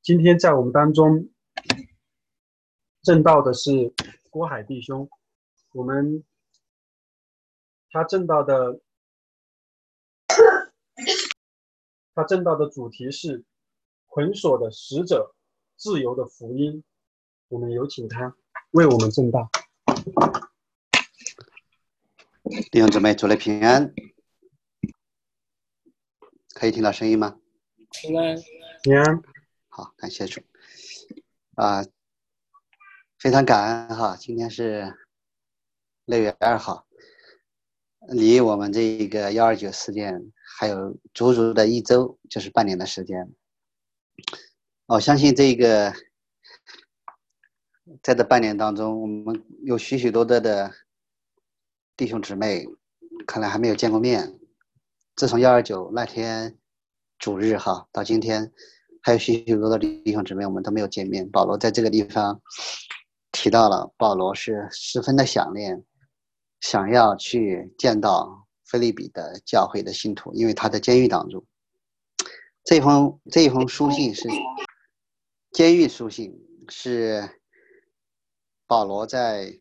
今天在我们当中证道的是郭海弟兄，他证道的主题是捆锁的使者，自由的福音。我们有请他为我们证道。 弟兄姊妹，主内平安，可以听到声音吗？ 平安， 平安。 好，感谢主。非常感恩哈，今天是6月2号，离我们这个129事件还有足足的1周，就是半年的时间。我相信在这半年当中，我们有许许多多的弟兄姊妹可能还没有见过面。自从129那天主日哈到今天，还有许许多多的弟兄姊妹我们都没有见面。保罗在这个地方提到了，保罗是十分的想念，想要去见到腓立比的教会的信徒，因为他在监狱当中。这一封书信是监狱书信，是保罗在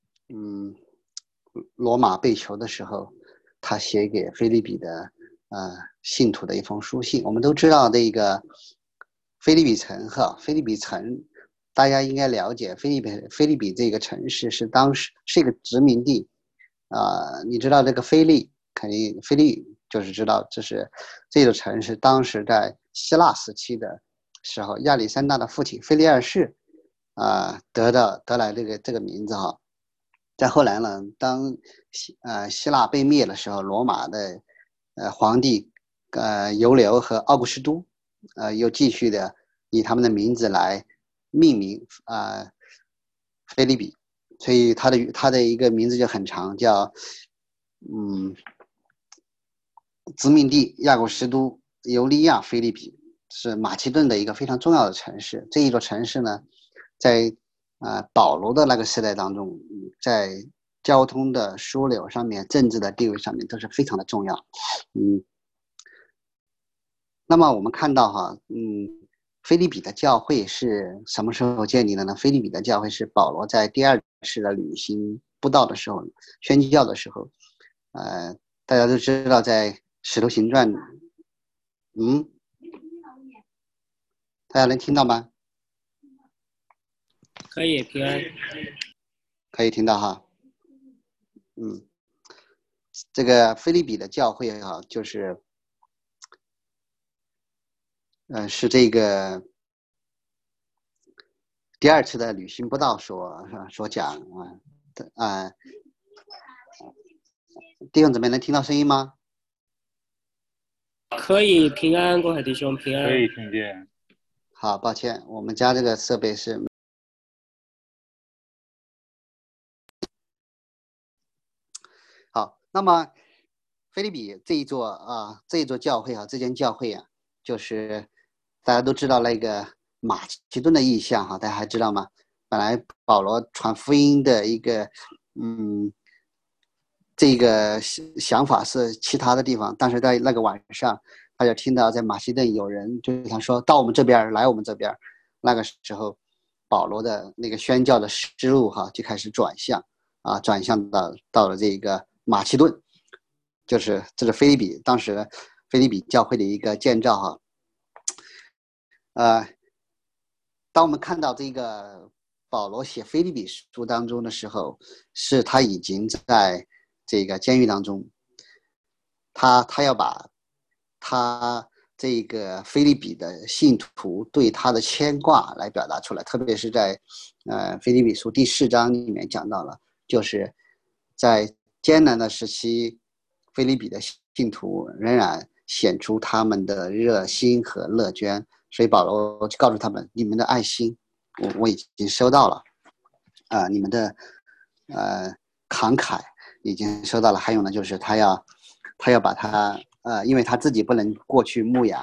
罗马被囚的时候，他写给腓立比的信徒的一封书信。我们都知道这个腓立比城大家应该了解，腓立比这个城市是当时是一个殖民地你知道这个腓利就是知道这个城市当时在希腊时期的时候，亚历山大的父亲腓力二世得来这个名字哈。再后来呢，当希腊被灭的时候，罗马的皇帝尤留和奥古斯都又继续的以他们的名字来命名腓立比，所以他的一个名字就很长，叫殖民地亚古斯都尤利亚腓立比，是马其顿的一个非常重要的城市。这一座城市呢，在保罗的那个时代当中，在交通的枢纽上面、政治的地位上面都是非常的重要。那么我们看到哈，腓立比的教会是什么时候建立的呢？腓立比的教会是保罗在第2次的旅行布道的时候、宣教的时候，大家都知道在使徒行传，大家能听到吗？ 可以平安， 可以听到哈。这个腓立比的教会哈，就是是这个第2次的旅行布道所讲弟兄姊妹能听到声音吗？ 可以平安，郭海弟兄平安， 可以听见。 好，抱歉，我们家这个设备是好。那么腓立比这一座教会这间教会就是大家都知道那个马其顿的意象大家还知道吗？本来保罗传福音的一个这个想法是其他的地方，但是在那个晚上，他就听到在马其顿有人对他说：“到我们这边来，我们这边。”那个时候，保罗的那个宣教的思路就开始转向到了这个马其顿，这是腓立比，当时腓立比教会的一个建造当我们看到这个保罗写腓立比书当中的时候，是他已经在这个监狱当中，他要把他这个腓立比的信徒对他的牵挂来表达出来，特别是在腓立比书第4章里面讲到了，就是在艰难的时期，腓立比的信徒仍然显出他们的热心和乐捐，所以保罗就告诉他们：你们的爱心我已经收到了你们的慷慨已经收到了。还有呢，就是他要把他因为他自己不能过去牧养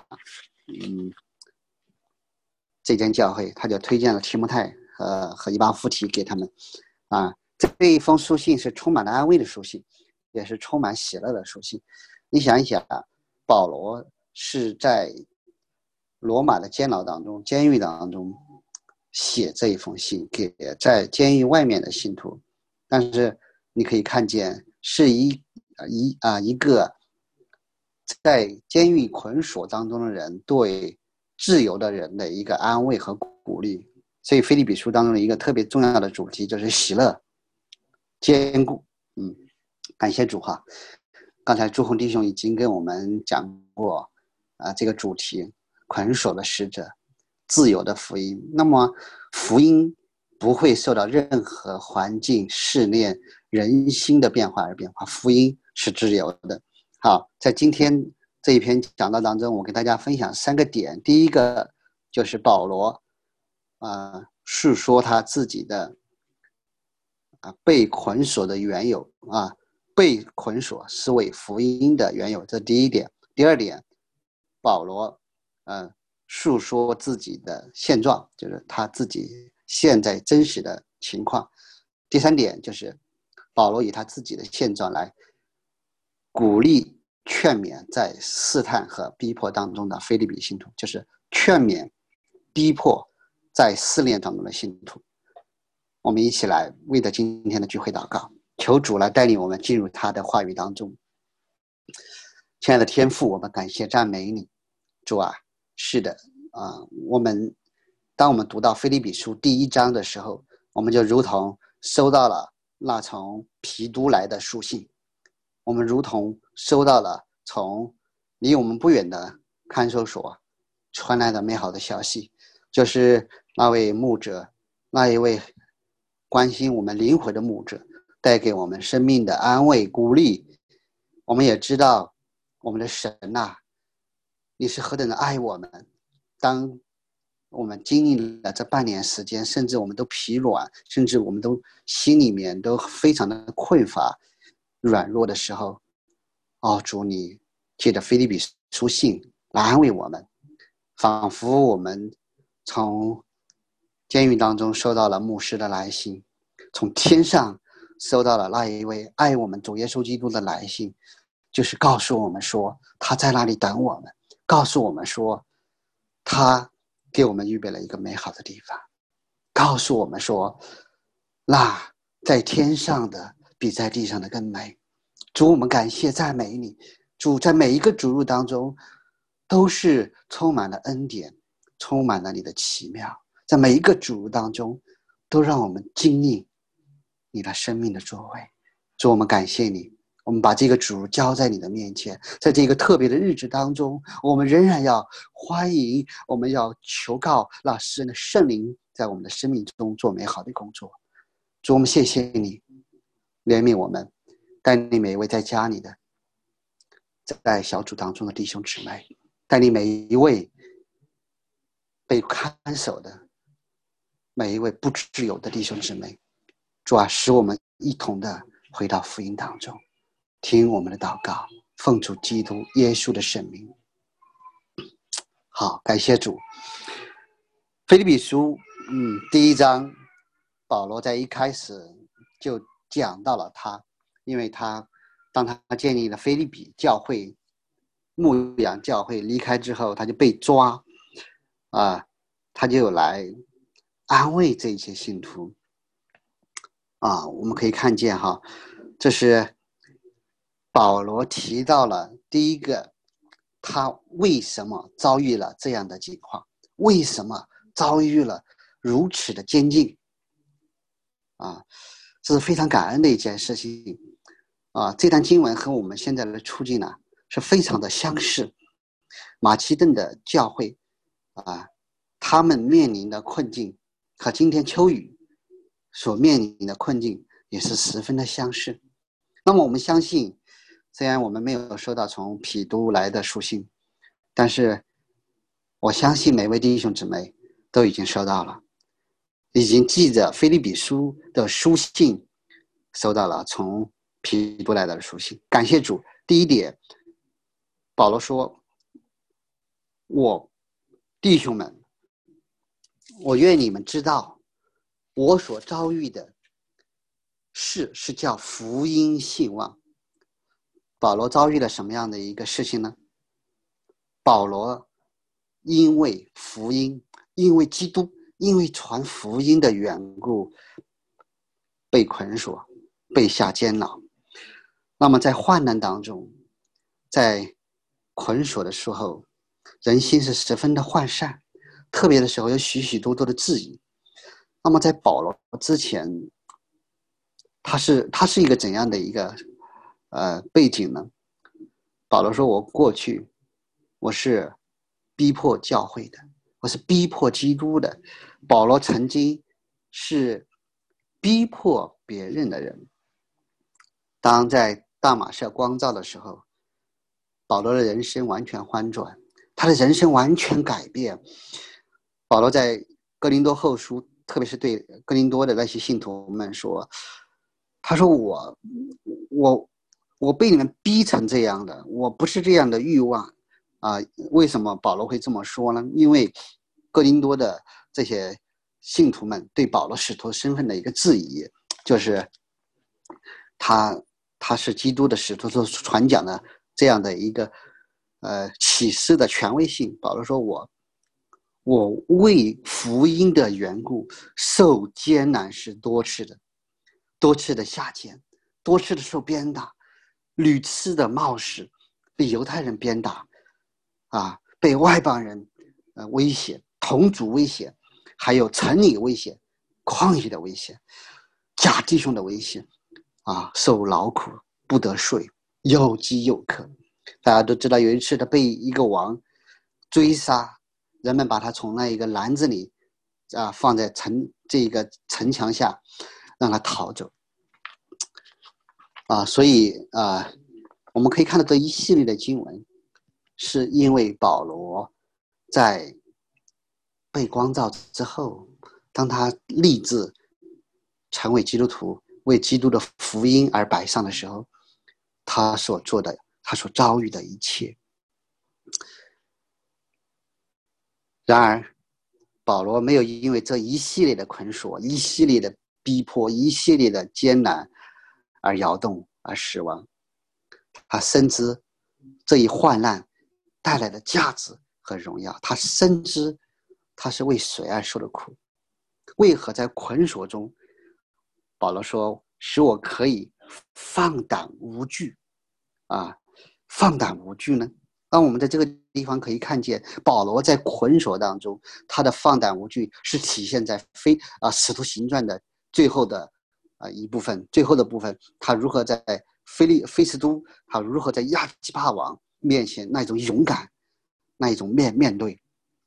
这间教会，他就推荐了提摩太和一巴弗提给他们这一封书信是充满了安慰的书信，也是充满喜乐的书信。你想一想保罗是在罗马的监狱当中写这一封信给在监狱外面的信徒，但是你可以看见是一个在监狱捆锁当中的人对自由的人的一个安慰和鼓励。所以腓立比书当中的一个特别重要的主题就是喜乐、坚固。感谢主哈。刚才朱红弟兄已经跟我们讲过这个主题，捆锁的使者，自由的福音。那么福音不会受到任何环境试炼、人心的变化而变化，福音是自由的。好，在今天这一篇讲道当中，我跟大家分享3个点。第一个就是保罗述说他自己的被捆锁的缘由被捆锁是为福音的缘由，这第一点。第二点，保罗述说自己的现状，就是他自己现在真实的情况。第三点就是保罗以他自己的现状来鼓励劝勉在试探和逼迫当中的腓立比信徒，就是劝勉逼迫在试炼当中的信徒。我们一起来为着今天的聚会祷告，求主来带领我们进入他的话语当中。亲爱的天父，我们感谢赞美你。主啊，是的当我们读到腓立比书第1章的时候，我们就如同收到了那从皮都来的书信，我们如同收到了从离我们不远的看守所传来的美好的消息，就是那位牧者，那一位关心我们灵魂的牧者，带给我们生命的安慰鼓励。我们也知道我们的神你是何等的爱我们。当我们经历了这半年时间，甚至我们都疲软，甚至我们都心里面都非常的匮乏软弱的时候，主你借着腓立比书信来安慰我们，仿佛我们从监狱当中收到了牧师的来信，从天上收到了那一位爱我们主耶稣基督的来信，就是告诉我们说他在那里等我们，告诉我们说他给我们预备了一个美好的地方，告诉我们说那在天上的比在地上的更美。主，我们感谢赞美你。主，在每一个主日当中都是充满了恩典，充满了你的奇妙，在每一个主日当中都让我们经历你的生命的作为。主，我们感谢你，我们把这个主交在你的面前。在这个特别的日子当中，我们仍然要欢迎，我们要求告那诗人的圣灵在我们的生命中做美好的工作。主，我们谢谢你怜悯我们，带领每一位在家里的，在小组当中的弟兄姊妹，带领每一位被看守的，每一位不自由的弟兄姊妹。主啊，使我们一同的回到福音当中，听我们的祷告，奉主基督耶稣的圣名。好，感谢主。腓立比书第1章，保罗在一开始就讲到了他，因为当他建立了腓立比教会，牧养教会，离开之后他就被抓他就来安慰这些信徒我们可以看见这是保罗提到了第一个，他为什么遭遇了这样的情况，为什么遭遇了如此的监禁这是非常感恩的一件事情这段经文和我们现在的处境是非常的相似。马其顿的教会他们面临的困境和今天秋雨所面临的困境也是十分的相似。那么我们相信，虽然我们没有收到从彼都来的书信，但是我相信每位弟兄姊妹都已经收到了，已经记着腓立比书的书信收到了从彼都来的书信。感谢主。第一点，保罗说，弟兄们，我愿你们知道我所遭遇的事是叫福音兴旺。保罗遭遇了什么样的一个事情呢？保罗因为福音，因为基督，因为传福音的缘故，被捆锁，被下监牢。那么在患难当中，在捆锁的时候，人心是十分的涣散，特别的时候有许许多多的质疑。那么在保罗之前，他是一个怎样的一个背景呢？保罗说，我过去我是逼迫教会的，我是逼迫基督的。保罗曾经是逼迫别人的人。当在大马士光照的时候，保罗的人生完全翻转，他的人生完全改变。保罗在哥林多后书，特别是对哥林多的那些信徒们说，他说我被你们逼成这样的，我不是这样的欲望啊。为什么保罗会这么说呢？因为哥林多的这些信徒们对保罗使徒身份的一个质疑，就是他是基督的使徒所传讲的这样的一个启示的权威性。保罗说，我为福音的缘故受艰难是多次的下监，多次的受鞭打，屡次的冒死，被犹太人鞭打啊，被外邦人威胁，同族威胁，还有城里威胁，旷野的威胁，假弟兄的威胁啊，受劳苦不得睡，又饥又渴。大家都知道，有一次他被一个王追杀，人们把他从那一个篮子里放在这个城墙下，让他逃走所以我们可以看到这一系列的经文，是因为保罗在被光照之后，当他立志成为基督徒，为基督的福音而摆上的时候，他所做的，他所遭遇的一切。然而保罗没有因为这一系列的捆锁，一系列的逼迫，一系列的艰难而摇动而死亡。他深知这一患难带来的价值和荣耀，他深知他是为谁而受的苦。为何在捆锁中，保罗说，使我可以放胆无惧放胆无惧呢？当我们在这个地方可以看见，保罗在捆锁当中，他的放胆无惧是体现在使徒行传的最后的一部分，最后的部分，他如何在菲斯都，他如何在亚基帕王面前那种勇敢，那一种面对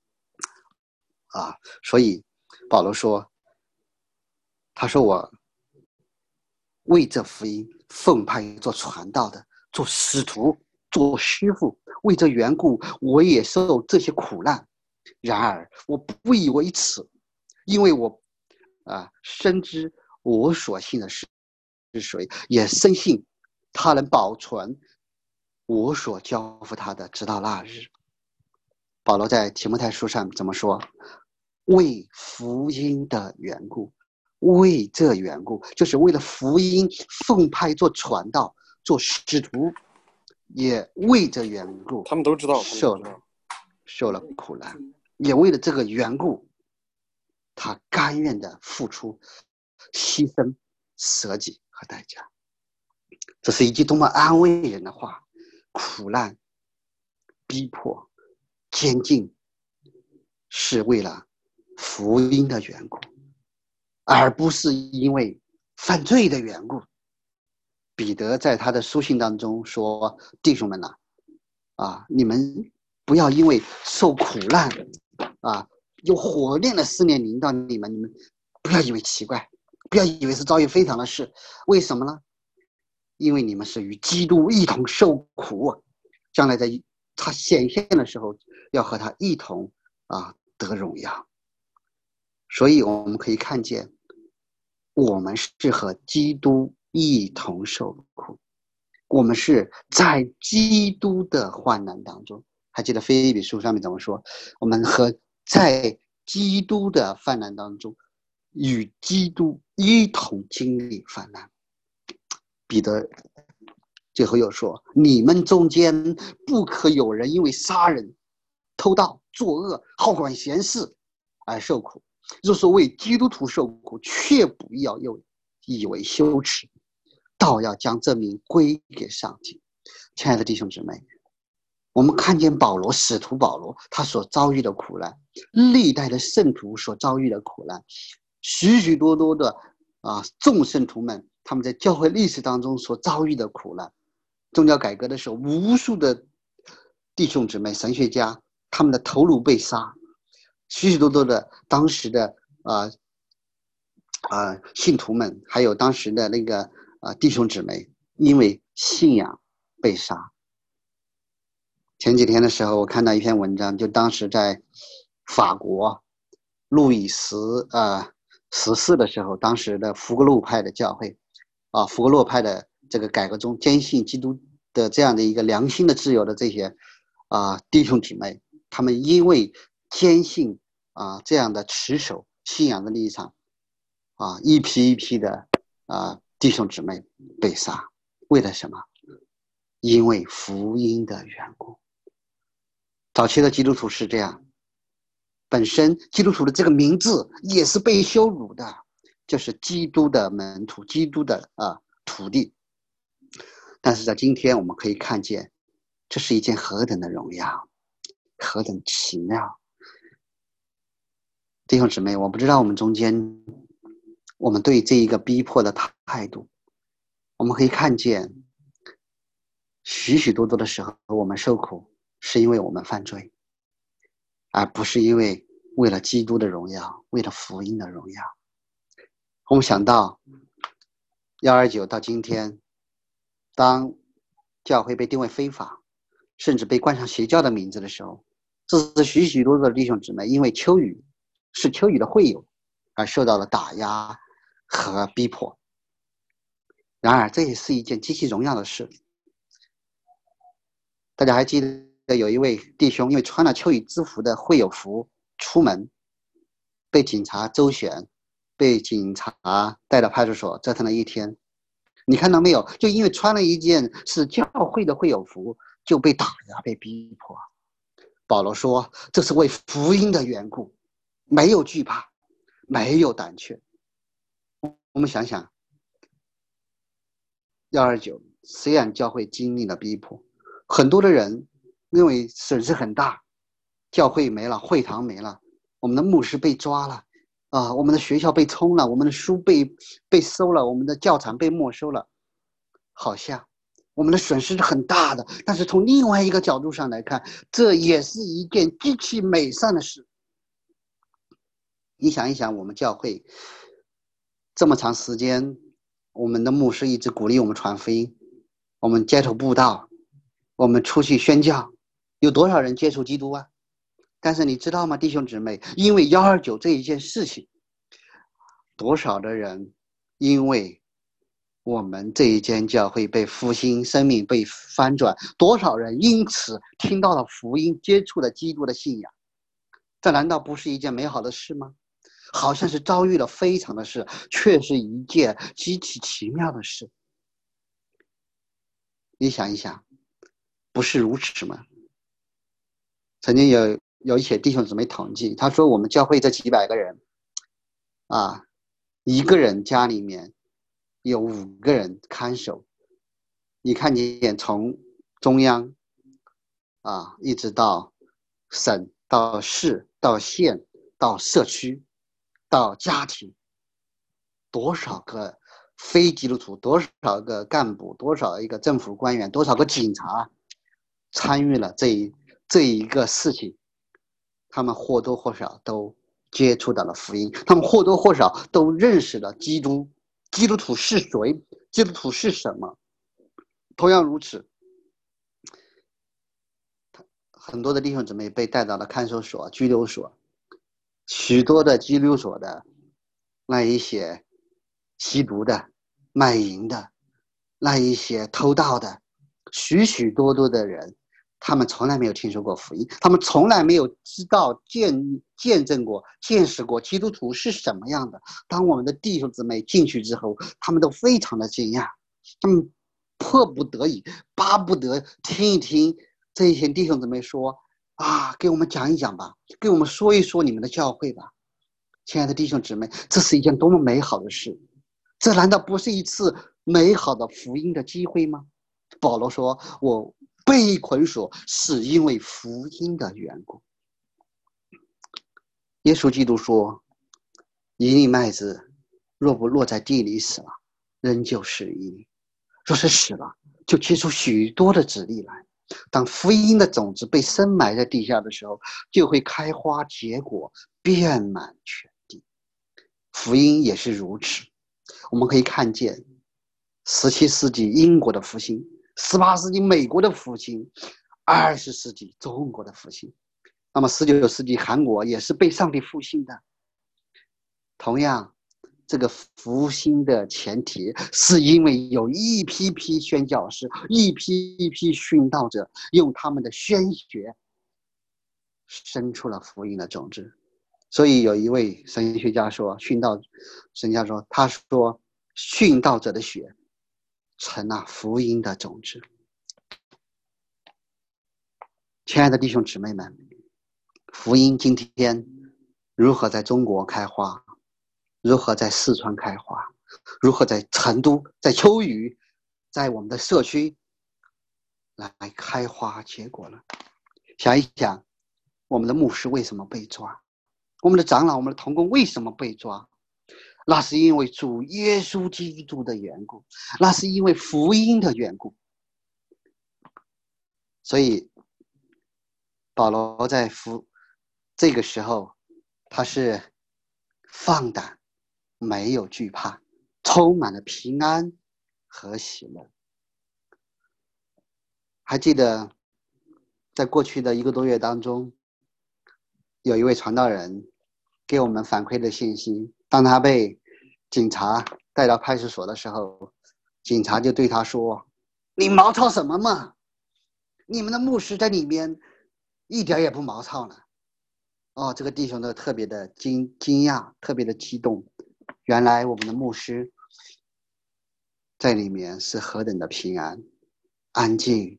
所以保罗说，他说我为这福音奉派做传道的，做使徒，做师傅，为这缘故我也受这些苦难。然而我不以为耻，因为我深知我所信的是谁，也深信他能保存我所交付他的，直到那日。保罗在提摩太书上怎么说？为福音的缘故，为这缘故，就是为了福音奉派做传道，做使徒，也为这缘故， 他们都知道受了苦难，也为了这个缘故，他甘愿的付出牺牲、舍己和代价。这是一句多么安慰人的话！苦难、逼迫、监禁，是为了福音的缘故，而不是因为犯罪的缘故。彼得在他的书信当中说：“弟兄们你们不要因为受苦难有火炼的试炼临到你们不要以为奇怪，不要以为是遭遇非常的事。为什么呢？因为你们是与基督一同受苦，将来在他显现的时候，要和他一同得荣耀。所以我们可以看见，我们是和基督一同受苦，我们是在基督的患难当中。还记得腓立比书上面怎么说？我们和在基督的患难当中，与基督一同经历患难。彼得最后又说：你们中间不可有人因为杀人、 偷盗、作恶、好管闲事而受苦。若是为基督徒受苦，却不要又以为羞耻，倒要将这名归给上帝。亲爱的弟兄姊妹，我们看见保罗，使徒保罗他所遭遇的苦难，历代的圣徒所遭遇的苦难，许许多多的众圣徒们他们在教会历史当中所遭遇的苦难。宗教改革的时候，无数的弟兄姊妹、神学家，他们的头颅被杀，许许多多的当时的信徒们，还有当时的那个弟兄姊妹，因为信仰被杀。前几天的时候，我看到一篇文章，就当时在法国路易14的时候，当时的福格洛派的教会福格洛派的这个改革中坚信基督的这样的一个良心的自由的这些弟兄姊妹，他们因为坚信这样的持守信仰的立场一批一批的弟兄姊妹被杀，为了什么？因为福音的缘故。早期的基督徒是这样，本身基督徒的这个名字也是被羞辱的，就是基督的门徒，基督的徒弟。但是在今天我们可以看见，这是一件何等的荣耀，何等奇妙。弟兄姊妹，我不知道我们中间我们对这一个逼迫的态度，我们可以看见许许多多的时候我们受苦是因为我们犯罪，而不是因为为了基督的荣耀，为了福音的荣耀。我们想到129到今天，当教会被定为非法，甚至被冠上邪教的名字的时候，这是许许多多的弟兄姊妹因为秋雨是秋雨的会友而受到了打压和逼迫。然而这也是一件极其荣耀的事。大家还记得有一位弟兄因为穿了秋雨之服的会友服出门，被警察周旋，被警察带到派出所折腾了1天。你看到没有？就因为穿了一件是教会的会友服，就被打压被逼迫。保罗说这是为福音的缘故，没有惧怕，没有胆怯。我们想想129虽然教会经历了逼迫，很多的人认为损失很大，教会没了，会堂没了，我们的牧师被抓了我们的学校被冲了，我们的书被收了，我们的教材被没收了，好像我们的损失是很大的。但是从另外一个角度上来看，这也是一件极其美善的事。你想一想，我们教会这么长时间，我们的牧师一直鼓励我们传福音，我们街头布道，我们出去宣教，有多少人接触基督啊？但是你知道吗，弟兄姊妹，因为129这一件事情，多少的人因为我们这一间教会被复兴，生命被翻转，多少人因此听到了福音，接触了基督的信仰，这难道不是一件美好的事吗？好像是遭遇了非常的事，却是一件极其奇妙的事。你想一想，不是如此吗？曾经有一些弟兄姊妹统计，他说我们教会这几百个人一个人家里面有5个人看守。你看见从中央一直到省，到市，到县，到社区，到家庭，多少个非基督徒，多少个干部，多少一个政府官员，多少个警察参与了这一个事情，他们或多或少都接触到了福音，他们或多或少都认识了基督，基督徒是谁，基督徒是什么。同样如此，很多的弟兄姊妹被带到了看守所、拘留所，许多的拘留所的那一些吸毒的、卖淫的，那一些偷盗的，许许多多的人，他们从来没有听说过福音，他们从来没有知道见证过、见识过基督徒是什么样的。当我们的弟兄姊妹进去之后，他们都非常的惊讶，他们迫不得已、巴不得听一听这些弟兄姊妹说给我们讲一讲吧，给我们说一说你们的教会吧。亲爱的弟兄姊妹，这是一件多么美好的事，这难道不是一次美好的福音的机会吗？保罗说，我被捆锁是因为福音的缘故。耶稣基督说，一粒麦子若不落在地里死了，仍旧是一粒，若是死了，就结出许多的子粒来。当福音的种子被深埋在地下的时候，就会开花结果，遍满全地。福音也是如此。我们可以看见17世纪英国的复兴，18世纪美国的复兴，20世纪中国的复兴，那么19世纪韩国也是被上帝复兴的。同样，这个复兴的前提是因为有一批批宣教师，一批批殉道者，用他们的鲜血生出了福音的种子。所以有一位神学家说，殉道者的血成了福音的种子。亲爱的弟兄姊妹们，福音今天如何在中国开花，如何在四川开花，如何在成都，在秋雨，在我们的社区来开花结果了。想一想，我们的牧师为什么被抓？我们的长老，我们的同工为什么被抓？那是因为主耶稣基督的缘故，那是因为福音的缘故。所以保罗在这个时候，他是放胆，没有惧怕，充满了平安和喜乐。还记得在过去的1个多月当中，有一位传道人给我们反馈的信息，当他被警察带到派出所的时候，警察就对他说，你毛操什么嘛，你们的牧师在里面一点也不毛操呢。这个弟兄呢特别的惊讶，特别的激动，原来我们的牧师在里面是何等的平安安静。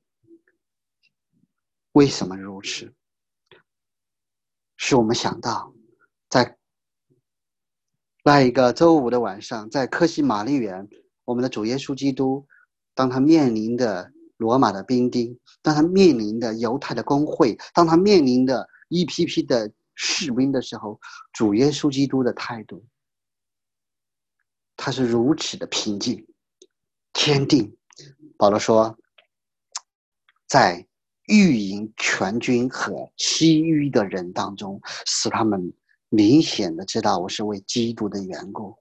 为什么如此？使我们想到在那一个周五的晚上，在科西玛丽园，我们的主耶稣基督，当他面临的罗马的兵丁，当他面临的犹太的公会，当他面临的一批批的士兵的时候，主耶稣基督的态度，他是如此的平静坚定。保罗说，在御营全军和其余的人当中，使他们明显的知道我是为基督的缘故。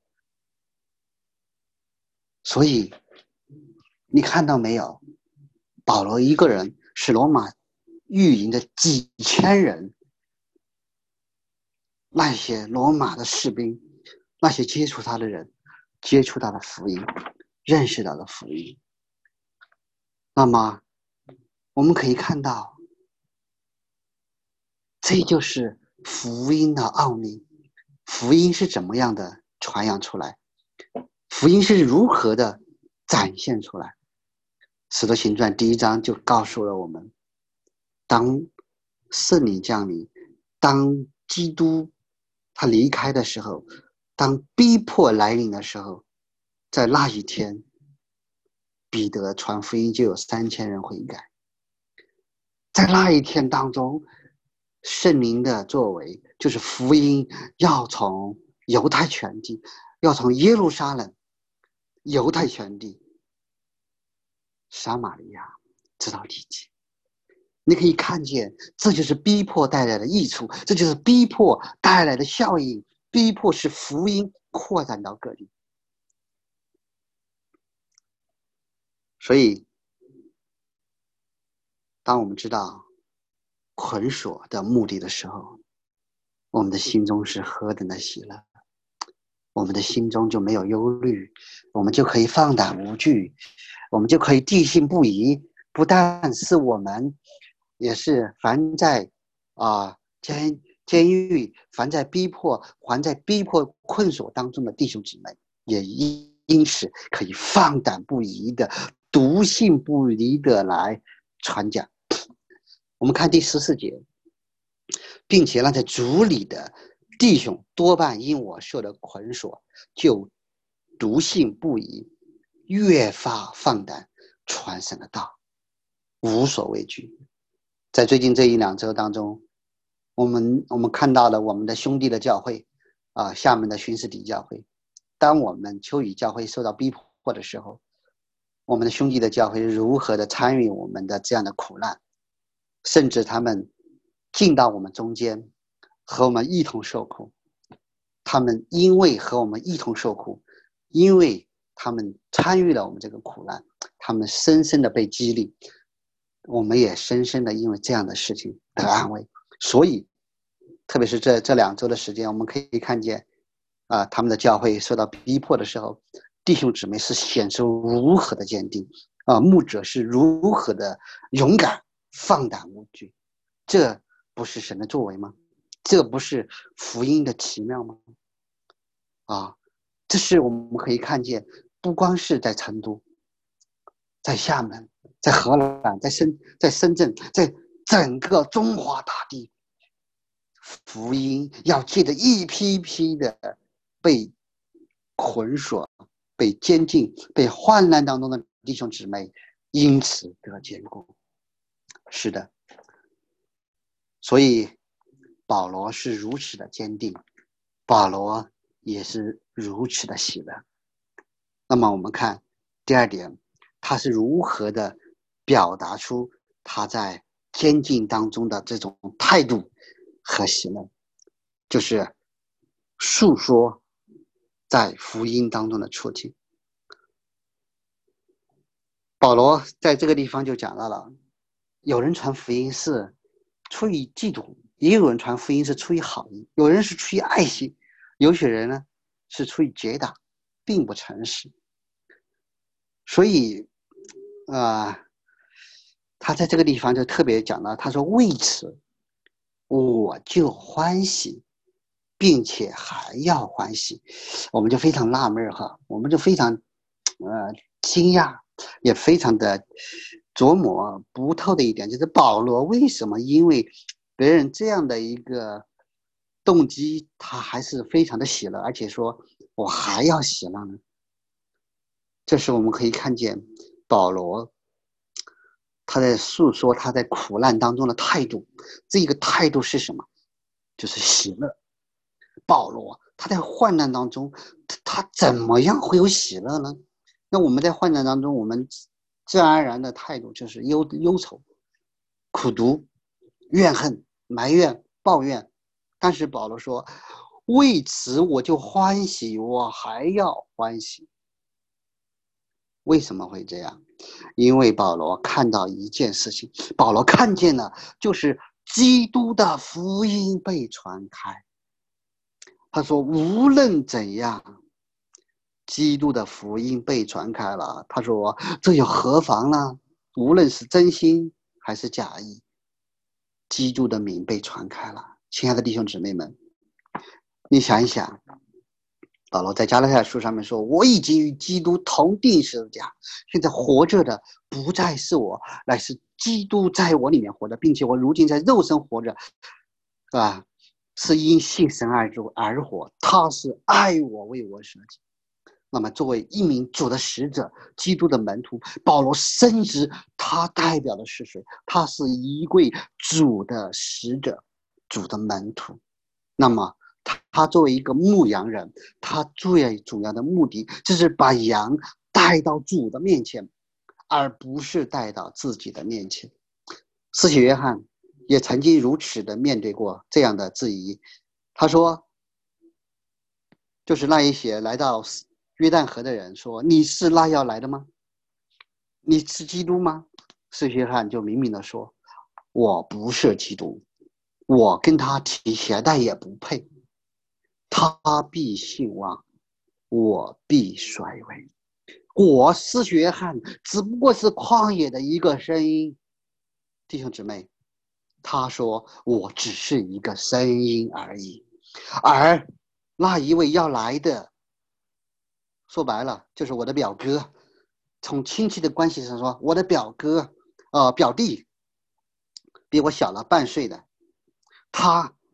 所以你看到没有，保罗一个人使罗马御营的几千人，那些罗马的士兵，那些接触他的人，接触到了福音，认识到了福音。那么我们可以看到，这就是福音的奥秘。福音是怎么样的传扬出来？福音是如何的展现出来？使徒行传1章就告诉了我们，当圣灵降临，当基督他离开的时候，当逼迫来临的时候，在那一天，彼得传福音就有3000人悔改。在那一天当中，圣灵的作为就是福音要从犹太全地，要从耶路撒冷、犹太全地、撒玛利亚直到地极。你可以看见，这就是逼迫带来的益处，这就是逼迫带来的效应。逼迫使福音扩展到各地。所以当我们知道捆锁的目的的时候，我们的心中是何等的喜乐，我们的心中就没有忧虑，我们就可以放胆无惧，我们就可以地信不疑。不但是我们，也是凡在监狱，凡在逼迫困锁当中的弟兄姊妹，也因此可以放胆不疑的、笃信不疑的来传讲。我们看第14节， 并且那在主里的弟兄多半因我受的捆锁，就笃信不疑，越发放胆传神的道，无所畏惧。在最近这1-2周当中，我们看到了我们的兄弟的教会厦门的巡视底教会，当我们秋雨教会受到逼迫的时候，我们的兄弟的教会如何的参与我们的这样的苦难，甚至他们进到我们中间，和我们一同受苦。他们因为和我们一同受苦，因为他们参与了我们这个苦难，他们深深的被激励，我们也深深的因为这样的事情得安慰。所以特别是这2周的时间，我们可以看见他们的教会受到逼迫的时候，弟兄姊妹是显出如何的坚定牧者是如何的勇敢放胆无惧。这不是神的作为吗？这不是福音的奇妙吗？这是我们可以看见，不光是在成都，在厦门，在荷兰，在深圳，在整个中华大地，福音要借着一批批的被捆锁、被监禁、被患难当中的弟兄姊妹，因此得坚固。是的，所以保罗是如此的坚定，保罗也是如此的喜乐。那么我们看第2点，他是如何的表达出他在监禁当中的这种态度和喜乐，就是述说在福音当中的处境。保罗在这个地方就讲到了，有人传福音是出于嫉妒，也有人传福音是出于好意，有人是出于爱心，有些人呢是出于结党，并不诚实。所以他在这个地方就特别讲到，他说为此我就欢喜，并且还要欢喜。我们就非常纳闷我们就非常惊讶，也非常的琢磨不透的一点，就是保罗为什么因为别人这样的一个动机，他还是非常的喜乐，而且说我还要喜乐呢？这是我们可以看见保罗他在诉说他在苦难当中的态度。这个态度是什么？就是喜乐。保罗他在患难当中，他怎么样会有喜乐呢？那我们在患难当中，我们自然而然的态度就是忧愁、苦毒、怨恨、埋怨、抱怨。但是保罗说为此我就欢喜，我还要欢喜。为什么会这样？因为保罗看到一件事情，保罗看见了，就是基督的福音被传开。他说无论怎样，基督的福音被传开了，他说这又何妨呢？无论是真心还是假意，基督的名被传开了。亲爱的弟兄姊妹们，你想一想，保罗在加拉太书上面说，我已经与基督同定十字架，现在活着的不再是我，乃是基督在我里面活着，并且我如今在肉身活着是因信神而活，他是爱我，为我舍己。那么作为一名主的使者，基督的门徒，保罗深知他代表的是谁？他是一位主的使者，主的门徒。那么他作为一个牧羊人，他最主要的目的就是把羊带到主的面前，而不是带到自己的面前。施洗约翰也曾经如此的面对过这样的质疑。他说，就是那一些来到约旦河的人说，你是那要来的吗？你是基督吗？施洗约翰就明明的说，我不是基督，我跟他提鞋带也不配，他必兴旺，我必衰微。我施洗约翰只不过是旷野的一个声音。弟兄姊妹，他说我只是一个声音而已，而那一位要来的，说白了就是我的表哥。从亲戚的关系上说，我的表哥表弟比我小了半岁的，他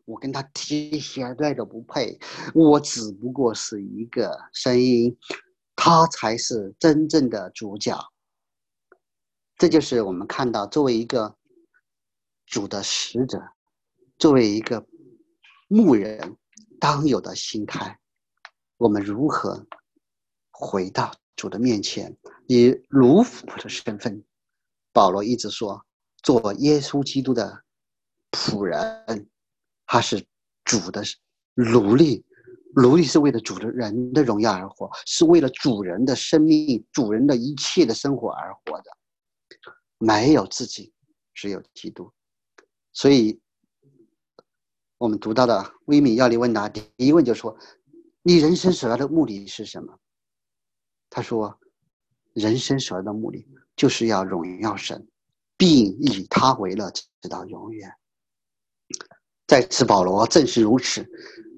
我跟他提鞋带都不配，我只不过是一个声音，他才是真正的主角。这就是我们看到作为一个主的使者，作为一个牧人当有的心态。我们如何回到主的面前，以奴仆的身份？保罗一直说，做耶稣基督的仆人，他是主的奴隶，奴隶是为了主人的荣耀而活，是为了主人的生命、主人的一切的生活而活的，没有自己，只有基督。所以我们读到的威敏要理问答第一问就说，你人生所要的目的是什么？他说，人生所要的目的就是要荣耀神，并以他为乐，直到永远。在此保罗正是如此，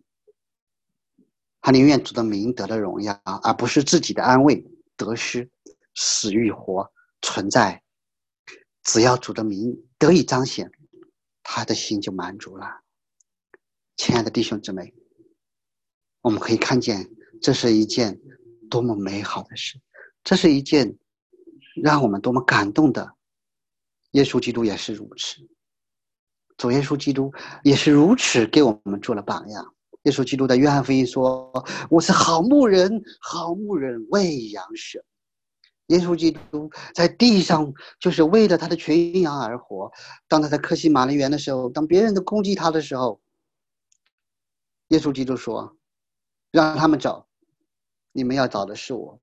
他宁愿主的名得了荣耀，而不是自己的安慰得失，死与活存在。只要主的名得以彰显，他的心就满足了。亲爱的弟兄姊妹，我们可以看见这是一件多么美好的事，这是一件让我们多么感动的。耶稣基督也是如此，主耶稣基督也是如此给我们做了榜样。耶稣基督的约翰福音说，我是好牧人，好牧人喂养舍。耶稣基督在地上就是为了他的群羊而活。当他在客西马尼园的时候，当别人都攻击他的时候，耶稣基督说，让他们走，你们要找的是我。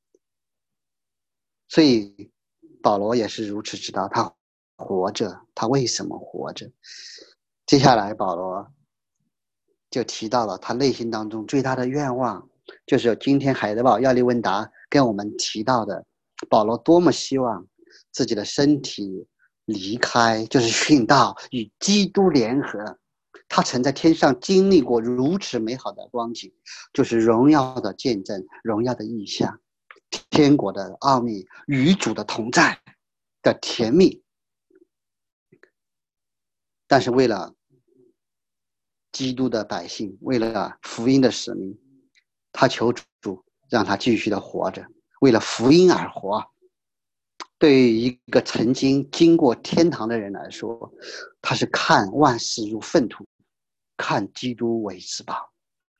所以保罗也是如此知道他活着，他为什么活着。接下来保罗就提到了他内心当中最大的愿望，就是今天海德堡要理问答跟我们提到的，保罗多么希望自己的身体离开，就是殉道，与基督联合。他曾在天上经历过如此美好的光景，就是荣耀的见证，荣耀的意象，天国的奥秘，与主的同在的甜蜜。但是为了基督的百姓，为了福音的使命，他求主让他继续的活着，为了福音而活。对于一个曾经经过天堂的人来说，他是看万事如粪土，看基督为至宝。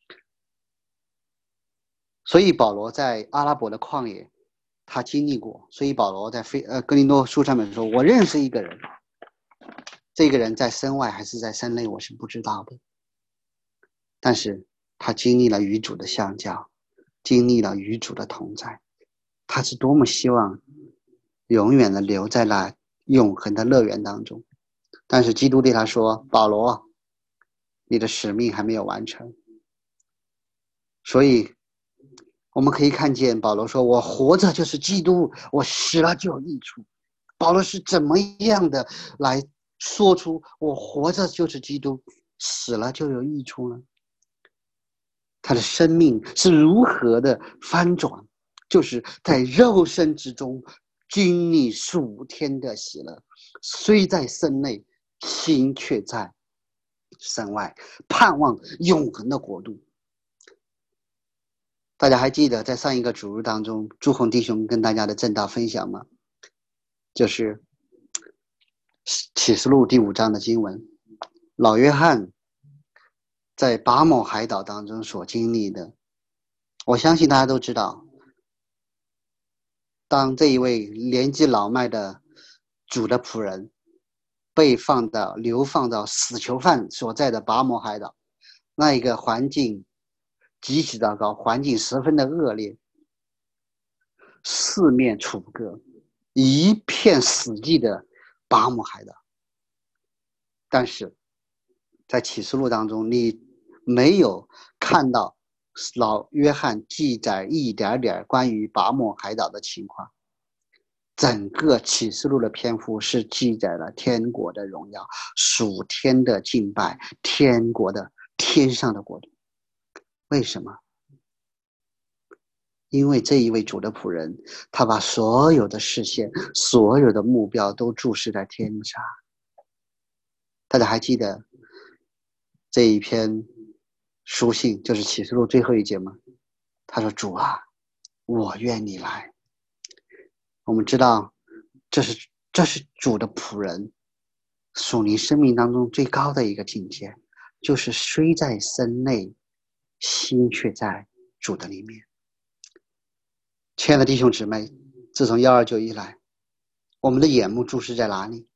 所以保罗在阿拉伯的旷野他经历过，所以保罗在哥林多书上面说，我认识一个人，这个人在身外还是在身内我是不知道的，但是他经历了与主的相交，经历了与主的同在，他是多么希望永远的留在那永恒的乐园当中。但是基督对他说，保罗，你的使命还没有完成。所以我们可以看见保罗说，我活着就是基督，我死了就有益处。保罗是怎么样的来说出我活着就是基督，死了就有益处呢？他的生命是如何的翻转，就是在肉身之中经历数天的喜乐，虽在身内，心却在身外，盼望永恒的国度。大家还记得在上一个主日当中，朱红弟兄跟大家的正道分享吗？就是启示录第5章的经文，老约翰在拔摩海岛当中所经历的。我相信大家都知道，当这一位年纪老迈的主的仆人被流放到死囚犯所在的拔摩海岛，那一个环境极其糟糕，环境十分的恶劣，四面楚歌，一片死寂的拔摩海岛。但是在启示录当中，你没有看到老约翰记载一点点关于拔摩海岛的情况。整个启示录的篇幅是记载了天国的荣耀，属天的敬拜，天国的天上的国度。为什么？因为这一位主的仆人，他把所有的视线，所有的目标都注视在天上。大家还记得这一篇书信，就是启示录最后一节嘛。他说：“主啊，我愿你来。”我们知道，这是主的仆人属灵生命当中最高的一个境界，就是虽在身内，心却在主的里面。亲爱的弟兄姊妹，自从129以来，我们的眼目注视在哪里？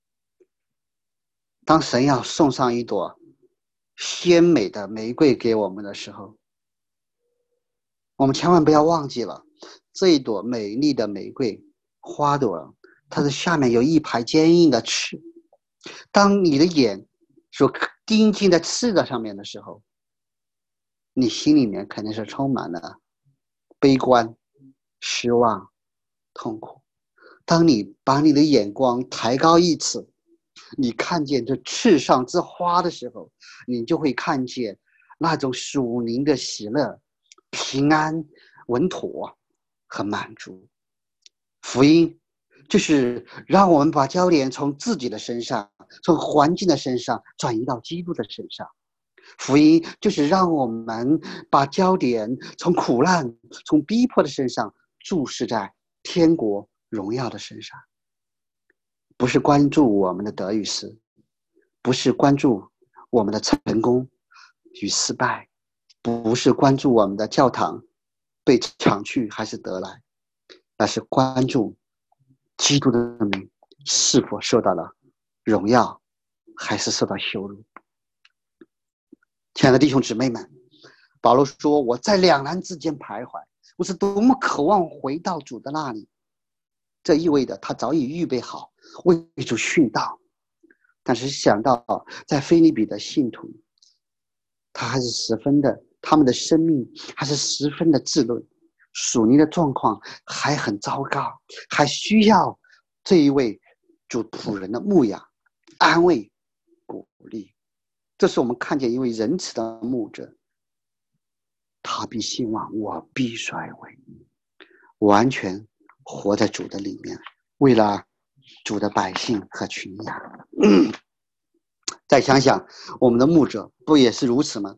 当神要送上一朵鲜美的玫瑰给我们的时候，我们千万不要忘记了，这一朵美丽的玫瑰花朵，它的下面有一排坚硬的刺。当你的眼所盯进在刺的上面的时候，你心里面肯定是充满了悲观、失望、痛苦。当你把你的眼光抬高一次，你看见这刺上之花的时候，你就会看见那种属灵的喜乐、平安、稳妥和满足。福音就是让我们把焦点从自己的身上，从环境的身上转移到基督的身上。福音就是让我们把焦点从苦难、从逼迫的身上注视在天国荣耀的身上。不是关注我们的得与失，不是关注我们的成功与失败，不是关注我们的教堂被抢去还是得来，而是关注基督的名是否受到了荣耀，还是受到羞辱。亲爱的弟兄姊妹们，保罗说：“我在两难之间徘徊，我是多么渴望回到主的那里。”这意味着他早已预备好为主殉道。但是想到在腓立比的信徒，他们的生命还是十分的稚嫩，属灵的状况还很糟糕，还需要这一位主仆人的牧养、安慰、鼓励。这是我们看见一位仁慈的牧者，他必兴旺，我必衰微，完全活在主的里面，为了主的百姓和群羊。再想想，我们的牧者不也是如此吗？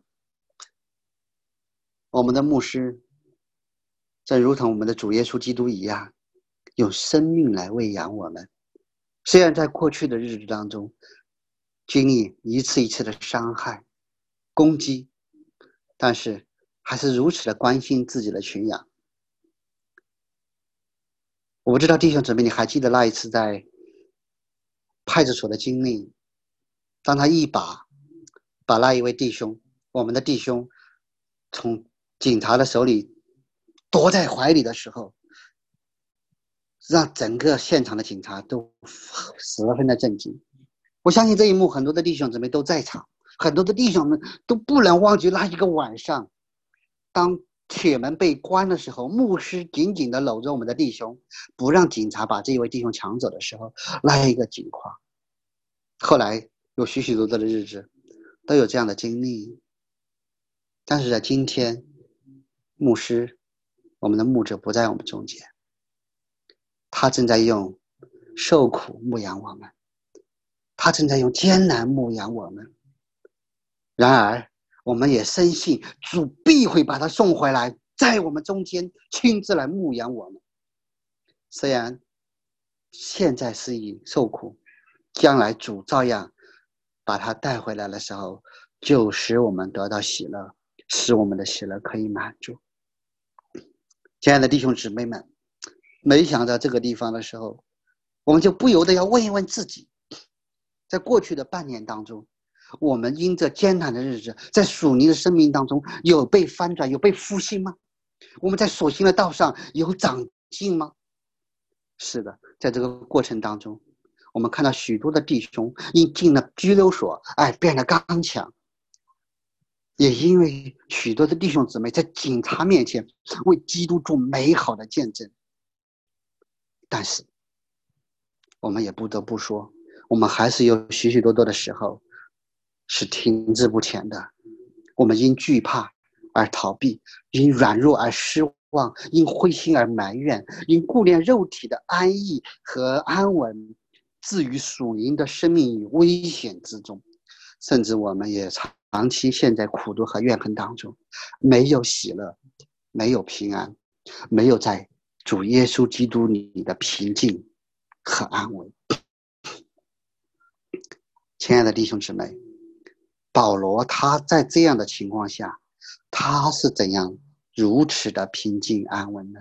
我们的牧师正如同我们的主耶稣基督一样，用生命来喂养我们。虽然在过去的日子当中经历一次一次的伤害、攻击，但是还是如此的关心自己的群羊。我不知道弟兄姊妹，你还记得那一次在派出所的经历，当他一把那一位弟兄，我们的弟兄，从警察的手里夺在怀里的时候，让整个现场的警察都十分的震惊。我相信这一幕很多的弟兄姊妹都在场，很多的弟兄们都不能忘记那一个晚上，当铁门被关的时候，牧师紧紧地搂着我们的弟兄，不让警察把这一位弟兄抢走的时候，那一个情况。后来有许许多多的日子都有这样的经历，但是在今天，牧师，我们的牧者不在我们中间，他正在用受苦牧养我们，他正在用艰难牧养我们。然而我们也深信主必会把他送回来，在我们中间亲自来牧养我们。虽然现在是以受苦，将来主照样把他带回来的时候，就使我们得到喜乐，使我们的喜乐可以满足。亲爱的弟兄姊妹们，没想到这个地方的时候，我们就不由得要问一问自己，在过去的半年当中，我们因这艰难的日子，在属灵的生命当中有被翻转，有被复兴吗？我们在所行的道上有长进吗？是的，在这个过程当中，我们看到许多的弟兄因进了拘留所，变得刚强，也因为许多的弟兄姊妹在警察面前为基督做美好的见证。但是我们也不得不说，我们还是有许许多多的时候是停滞不前的。我们因惧怕而逃避，因软弱而失望，因灰心而埋怨，因顾念肉体的安逸和安稳，置于属灵的生命于危险之中。甚至我们也常长期陷在苦毒和怨恨当中，没有喜乐，没有平安，没有在主耶稣基督里的平静和安稳。亲爱的弟兄姊妹，保罗他在这样的情况下，他是怎样如此的平静安稳呢？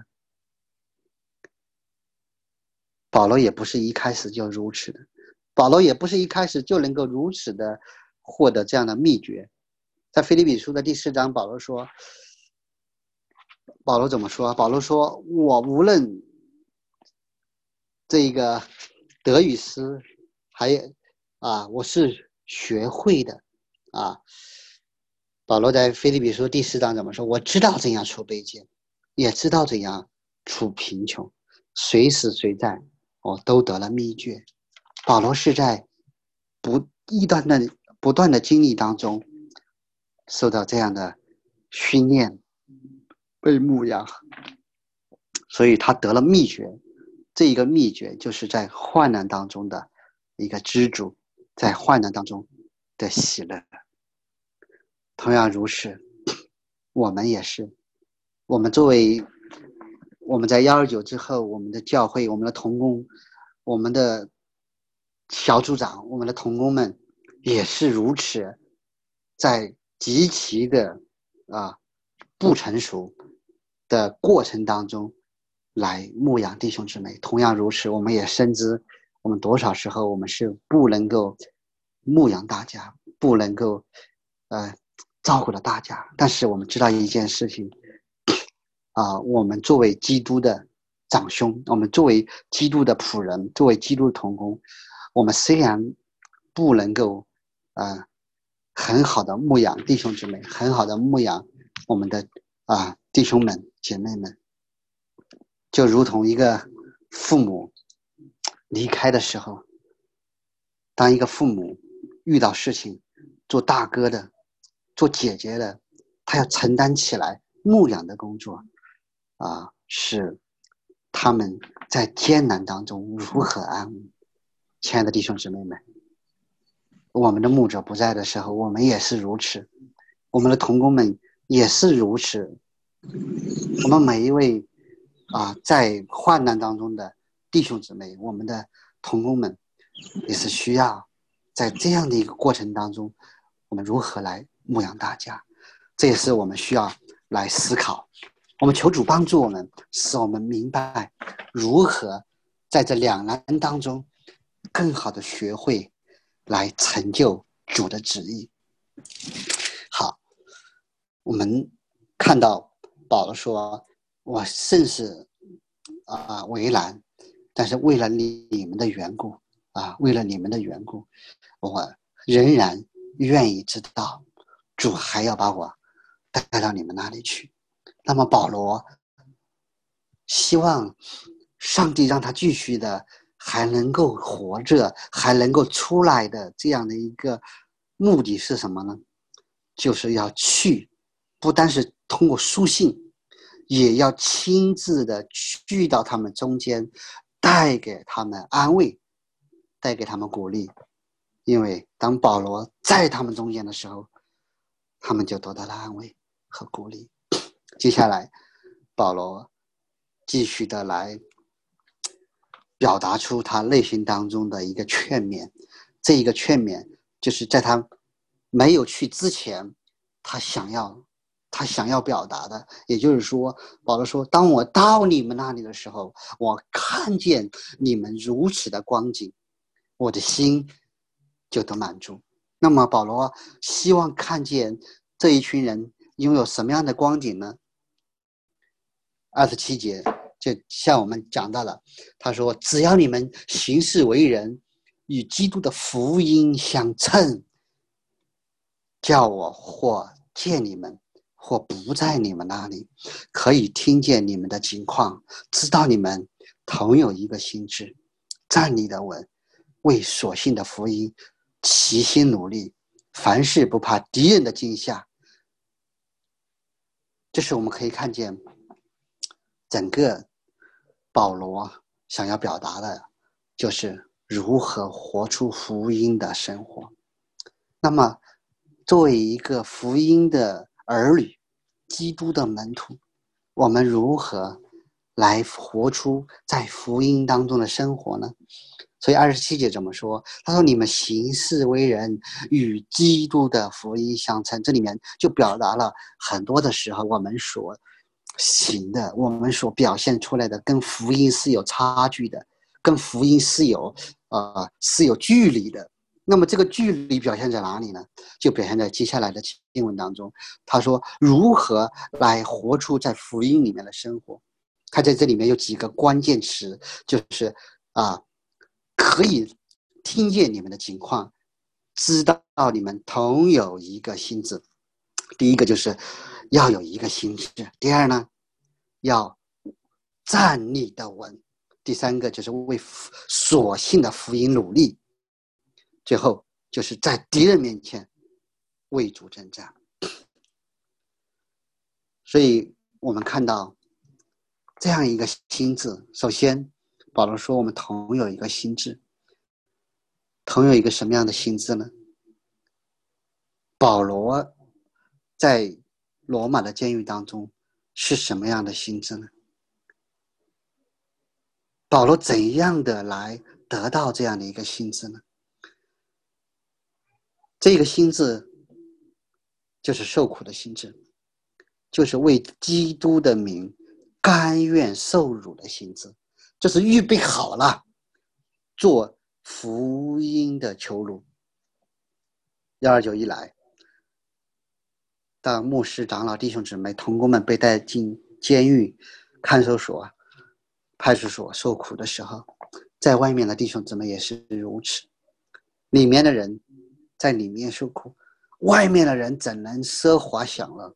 保罗也不是一开始就如此的，保罗也不是一开始就能够如此的获得这样的秘诀。在腓立比书的第4章，保罗怎么说？保罗说：“我无论这个德语诗，还有我是学会的啊。”保罗在腓立比书第4章怎么说？我知道怎样处卑贱，也知道怎样处贫穷，随时随在，我都得了秘诀。保罗是在不断的经历当中，受到这样的训练，被牧养，所以他得了秘诀。这一个秘诀就是在患难当中的一个知足，在患难当中的喜乐。同样如此，我们也是，我们在129之后，我们的教会，我们的同工，我们的小组长，我们的同工们也是如此，在极其的不成熟的过程当中来牧养弟兄姊妹。同样如此，我们也深知我们多少时候我们是不能够牧养大家，不能够照顾了大家。但是我们知道一件事情我们作为基督的长兄，我们作为基督的仆人，作为基督的同工，我们虽然不能够很好的牧养弟兄姊妹，很好的牧养我们的弟兄们姐妹们，就如同一个父母离开的时候，当一个父母遇到事情，做大哥的做姐姐的，他要承担起来牧养的工作是他们在艰难当中如何安稳。亲爱的弟兄姊妹们，我们的牧者不在的时候，我们也是如此，我们的同工们也是如此。我们每一位在患难当中的弟兄姊妹，我们的同工们也是需要在这样的一个过程当中，我们如何来牧养大家。这也是我们需要来思考。我们求主帮助我们，使我们明白如何在这两难当中更好的学会来成就主的旨意。好，我们看到保罗说，我甚是为难，但是为了你们的缘故为了你们的缘故，我仍然愿意知道主还要把我带到你们那里去。那么保罗希望上帝让他继续的还能够活着，还能够出来的这样的一个目的是什么呢？就是要去，不单是通过书信，也要亲自的去到他们中间，带给他们安慰，带给他们鼓励。因为当保罗在他们中间的时候，他们就得到了安慰和鼓励。接下来保罗继续的来表达出他内心当中的一个劝勉。这一个劝勉就是在他没有去之前，他想要表达的。也就是说，保罗说，当我到你们那里的时候，我看见你们如此的光景，我的心就得满足。那么保罗希望看见这一群人拥有什么样的光景呢？27节就像我们讲到了，他说，只要你们行事为人与基督的福音相称，叫我或见你们或不在你们那里，可以听见你们的情况，知道你们同有一个心志，站立的稳，为所信的福音齐心努力，凡事不怕敌人的惊吓。这是我们可以看见整个保罗想要表达的，就是如何活出福音的生活。那么作为一个福音的儿女，基督的门徒，我们如何来活出在福音当中的生活呢？所以27节怎么说？他说：“你们行事为人与基督的福音相称。”这里面就表达了很多的时候，我们所行的，我们所表现出来的，跟福音是有差距的，跟福音是有距离的。那么这个距离表现在哪里呢？就表现在接下来的经文当中。他说：“如何来活出在福音里面的生活？”他在这里面有几个关键词，就是可以听见你们的情况，知道你们同有一个心志。第一个就是要有一个心志，第二呢，要站立的稳，第三个就是为所信的福音努力，最后就是在敌人面前为主征战。所以我们看到这样一个心志，首先保罗说我们同有一个心志，同有一个什么样的心志呢？保罗在罗马的监狱当中是什么样的心志呢？保罗怎样的来得到这样的一个心志呢？这个心志就是受苦的心志，就是为基督的名甘愿受辱的心志，这是预备好了做福音的囚奴。129一来，当牧师、长老、弟兄姊妹、同工们被带进监狱、看守所、派出所受苦的时候，在外面的弟兄姊妹也是如此。里面的人在里面受苦，外面的人怎能奢华享乐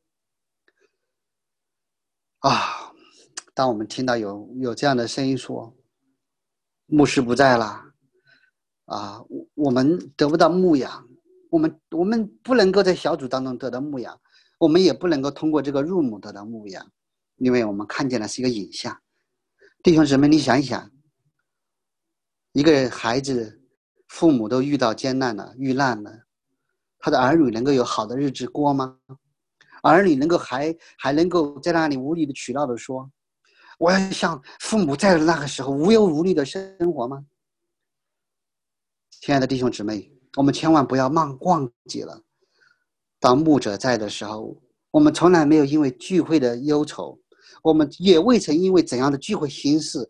啊？当我们听到有这样的声音说，牧师不在了我们得不到牧养，我们不能够在小组当中得到牧养，我们也不能够通过这个入母得到牧养，因为我们看见的是一个影像。弟兄姊妹，你想一想，一个孩子父母都遇到艰难了、遇难了，他的儿女能够有好的日子过吗？儿女能够还能够在那里无理的取闹的说，我要像父母在的那个时候无忧无虑的生活吗？亲爱的弟兄姊妹，我们千万不要忘记了，当牧者在的时候，我们从来没有因为聚会的忧愁，我们也未曾因为怎样的聚会形式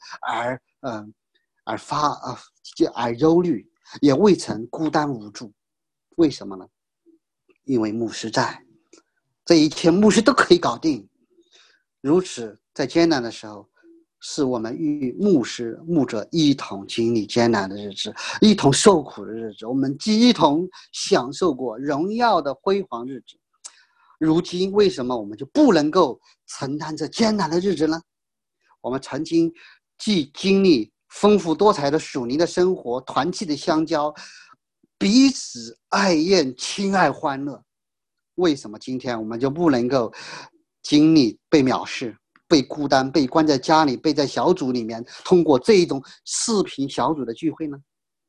而忧虑，也未曾孤单无助。为什么呢？因为牧师在，这一切牧师都可以搞定。如此在艰难的时候，是我们与牧者一同经历艰难的日子，一同受苦的日子，我们一同享受过荣耀的辉煌日子。如今为什么我们就不能够承担这艰难的日子呢？我们曾经既经历丰富多彩的属灵的生活，团契的相交，彼此爱宴，亲爱欢乐，为什么今天我们就不能够经历被藐视、被孤单、被关在家里、被在小组里面，通过这一种视频小组的聚会呢？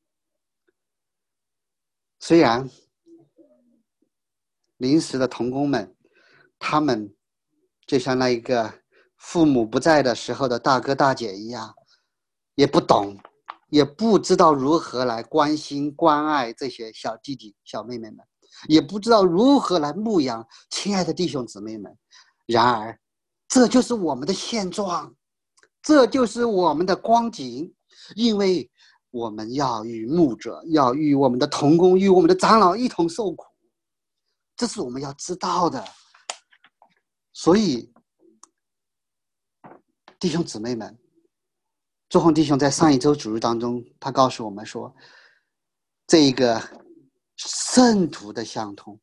虽然临时的同工们，他们就像那一个父母不在的时候的大哥大姐一样，也不懂，也不知道如何来关心关爱这些小弟弟小妹妹们，也不知道如何来牧养亲爱的弟兄姊妹们。然而这就是我们的现状，这就是我们的光景，因为我们要与牧者，要与我们的同工，与我们的长老一同受苦，这是我们要知道的。所以弟兄姊妹们，周宏弟兄在上一周主日当中，他告诉我们说，这一个圣徒的相通，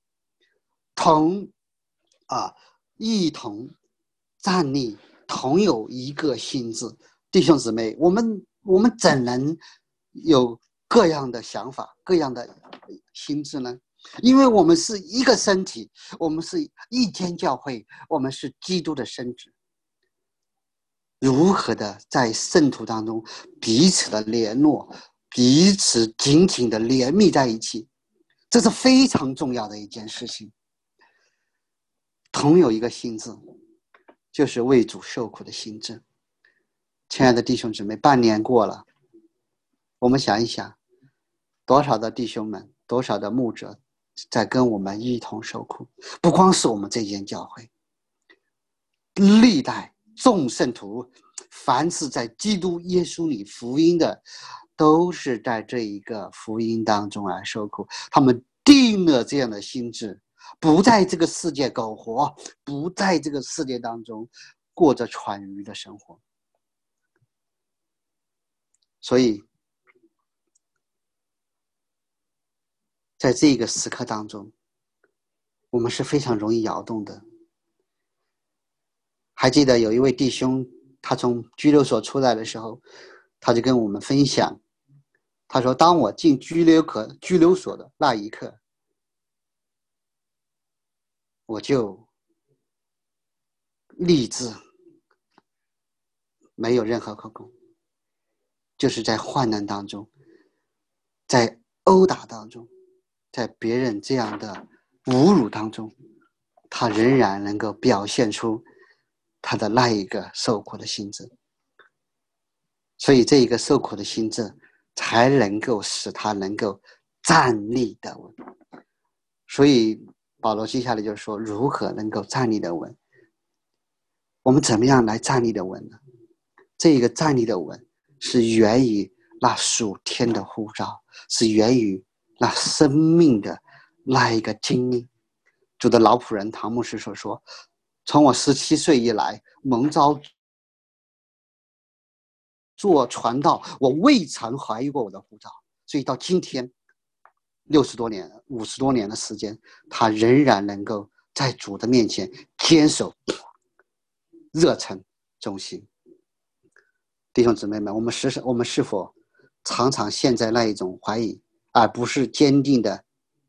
一同站立，同有一个心志。弟兄姊妹，我们怎能有各样的想法、各样的心志呢？因为我们是一个身体，我们是一间教会，我们是基督的身子。如何的在圣徒当中彼此的联络，彼此紧紧的连密在一起， 这是非常重要的一件事情。同有一个心志，就是为主受苦的心志。亲爱的弟兄姊妹，半年过了，我们想一想，多少的弟兄们，多少的牧者在跟我们一同受苦。不光是我们这间教会，历代众圣徒，凡是在基督耶稣里福音的，都是在这一个福音当中来受苦。他们定了这样的心志，不在这个世界苟活，不在这个世界当中过着喘吁的生活。所以在这个时刻当中，我们是非常容易摇动的。还记得有一位弟兄，他从拘留所出来的时候，他就跟我们分享，他说，当我进拘留所的那一刻，我就立志没有任何口供，就是在患难当中，在殴打当中，在别人这样的侮辱当中，他仍然能够表现出他的那一个受苦的心志。所以这一个受苦的心志才能够使他能够站立得稳。所以保罗接下来就说，如何能够站立得稳？我们怎么样来站立得稳呢？这个站立得稳是源于那属天的呼召，是源于那生命的那一个经历。主的老仆人唐牧师所说，从我17岁以来蒙召做传道，我未曾怀疑过我的呼召。所以到今天60多年50多年的时间，他仍然能够在主的面前坚守热忱忠心。弟兄姊妹们，我们是否常常陷在那一种怀疑而不是坚定的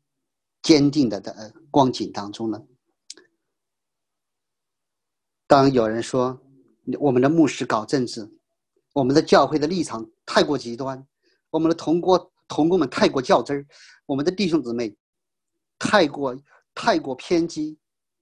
光景当中呢？当有人说我们的牧师搞政治，我们的教会的立场太过极端，我们的同工们太过较真儿，我们的弟兄姊妹太过偏激，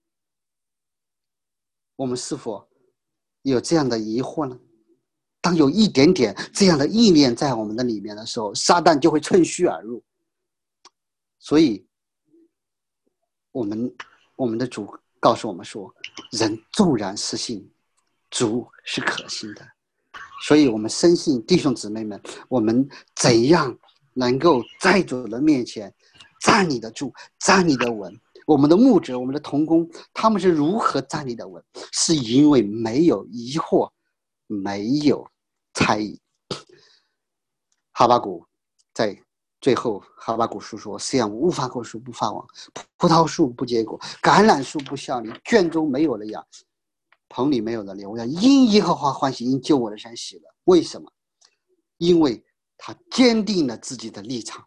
我们是否有这样的疑惑呢？当有一点点这样的意念在我们的里面的时候，撒旦就会趁虚而入。所以我们的主告诉我们说，人纵然失信，主是可信的。所以我们深信弟兄姊妹们，我们怎样能够在主的面前站立得住，站立得稳？我们的牧者，我们的同工，他们是如何站立得稳？是因为没有疑惑，没有猜疑。哈巴谷在最后，哈巴谷书说，这样无花果树不发旺，葡萄树不结果，橄榄树不效力，圈中没有了羊，棚里没有了牛，我要因耶和华欢喜，因救我的神喜乐。为什么？因为他坚定了自己的立场，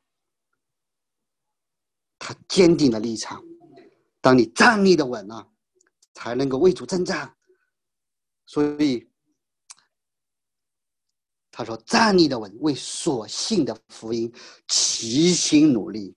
他坚定了立场。当你站立的稳了，才能够为主征战。所以他说，站立的稳，为所信的福音齐心努力。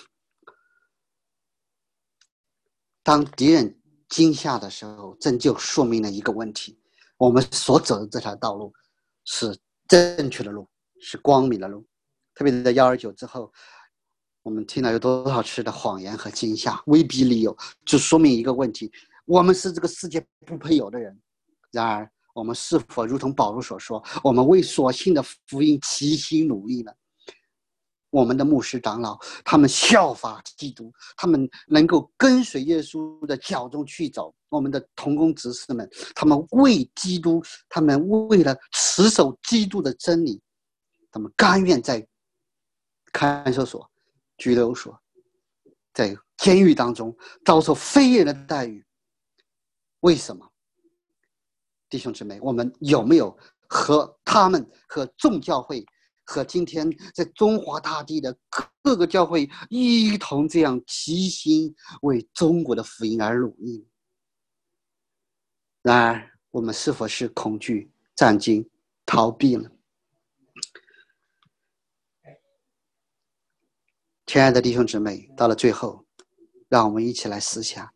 当敌人惊吓的时候，这就说明了一个问题：我们所走的这条道路是正确的路，是光明的路。特别在129之后，我们听了有多少次的谎言和惊吓，威逼利诱，就说明一个问题：我们是这个世界不配有的人。然而我们是否如同保罗所说，我们为所信的福音齐心努力呢？我们的牧师长老，他们效法基督，他们能够跟随耶稣的脚中去走。我们的同工执事们，他们为基督，他们为了持守基督的真理，他们甘愿在看守所、拘留所、在监狱当中遭受非人的待遇。为什么？弟兄姊妹，我们有没有和他们、和众教会、和今天在中华大地的各个教会一同这样齐心为中国的福音而努力？然而我们是否是恐惧、战惊、逃避呢？ 亲爱的弟兄姊妹，到了最后，让我们一起来思想，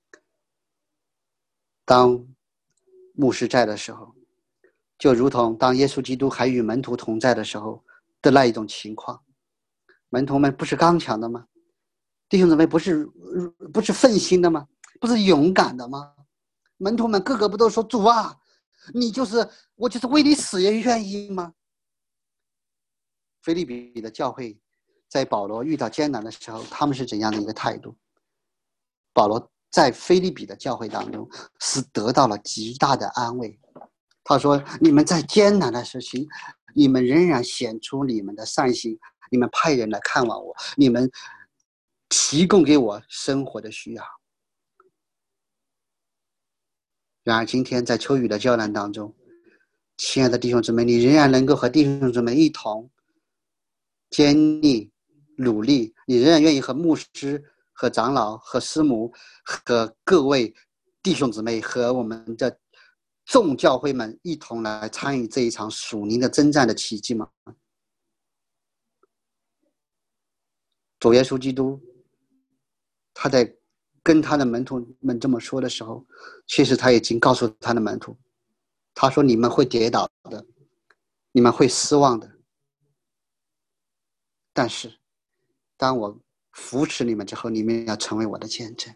当牧师在的时候，就如同当耶稣基督还与门徒同在的时候的那一种情况，门徒们不是刚强的吗？弟兄姊妹不是奋心的吗？不是勇敢的吗？门徒们个个不都说，主啊，我就是为你死也愿意吗？腓立比的教会在保罗遇到艰难的时候，他们是怎样的一个态度？保罗在腓立比的教会当中是得到了极大的安慰。他说，你们在艰难的时期，你们仍然显出你们的善心，你们派人来看望我，你们提供给我生活的需要。然而今天在秋雨的教难当中，亲爱的弟兄姊妹，你仍然能够和弟兄姊妹一同坚毅努力，你仍然愿意和牧师和长老和师母和各位弟兄姊妹和我们的众教会们一同来参与这一场属灵的征战的奇迹吗？主耶稣基督他在跟他的门徒们这么说的时候，其实他已经告诉他的门徒，他说，你们会跌倒的，你们会失望的，但是当我扶持你们之后，你们要成为我的见证。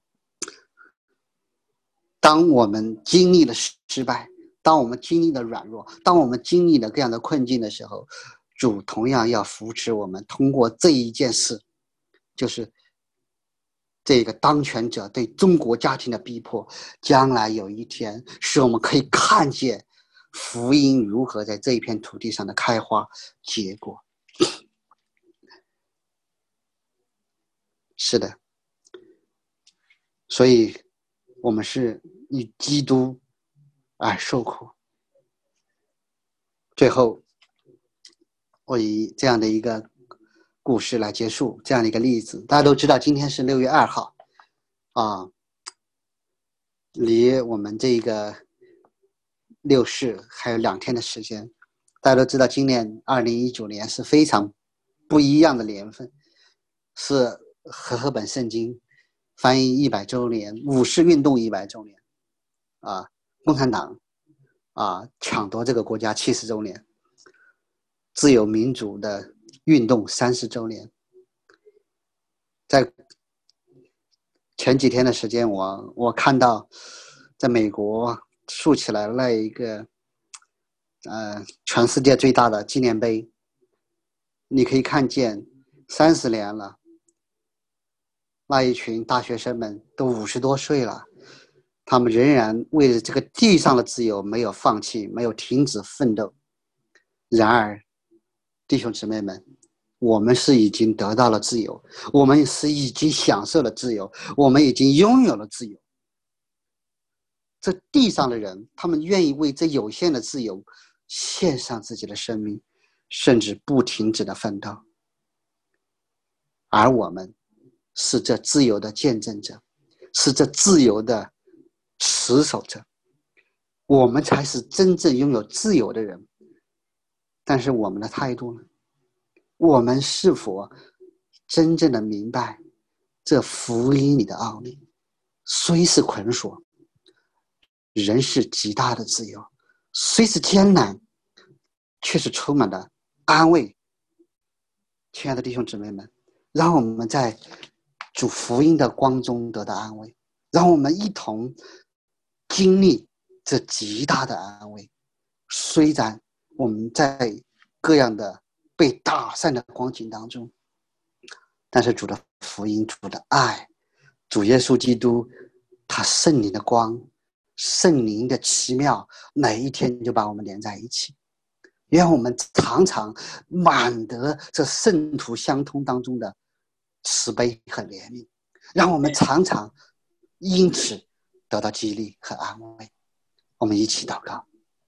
当我们经历了失败，当我们经历了软弱，当我们经历了各样的困境的时候，主同样要扶持我们，通过这一件事，就是这个当权者对中国家庭的逼迫，将来有一天使我们可以看见福音如何在这一片土地上的开花结果。是的，所以我们是以基督而受苦。最后，我以这样的一个故事来结束，这样的一个例子。大家都知道，今天是6月2号，离我们这个64还有2天的时间。大家都知道，今年2019年是非常不一样的年份，是和合本圣经翻译100周年，五四运动100周年，共产党抢夺这个国家70周年，自由民主的运动30周年。在前几天的时间，我看到在美国竖起来了一个全世界最大的纪念碑，你可以看见30年了，那一群大学生们都50多岁了，他们仍然为了这个地上的自由没有放弃，没有停止奋斗。然而弟兄姊妹们，我们是已经得到了自由，我们是已经享受了自由，我们已经拥有了自由。这地上的人，他们愿意为这有限的自由献上自己的生命，甚至不停止的奋斗。而我们是这自由的见证者，是这自由的持守者，我们才是真正拥有自由的人。但是我们的态度呢？我们是否真正的明白这福音里的奥秘？虽是捆锁，仍是极大的自由；虽是艰难，却是充满了安慰。亲爱的弟兄姊妹们，让我们在主福音的光中得到安慰，让我们一同经历这极大的安慰。虽然我们在各样的被打散的光景当中，但是主的福音，主的爱，主耶稣基督他圣灵的光，圣灵的奇妙，哪一天就把我们连在一起。愿我们常常满得这圣徒相通当中的慈悲和怜悯，让我们常常因此得到激励和安慰。我们一起祷告。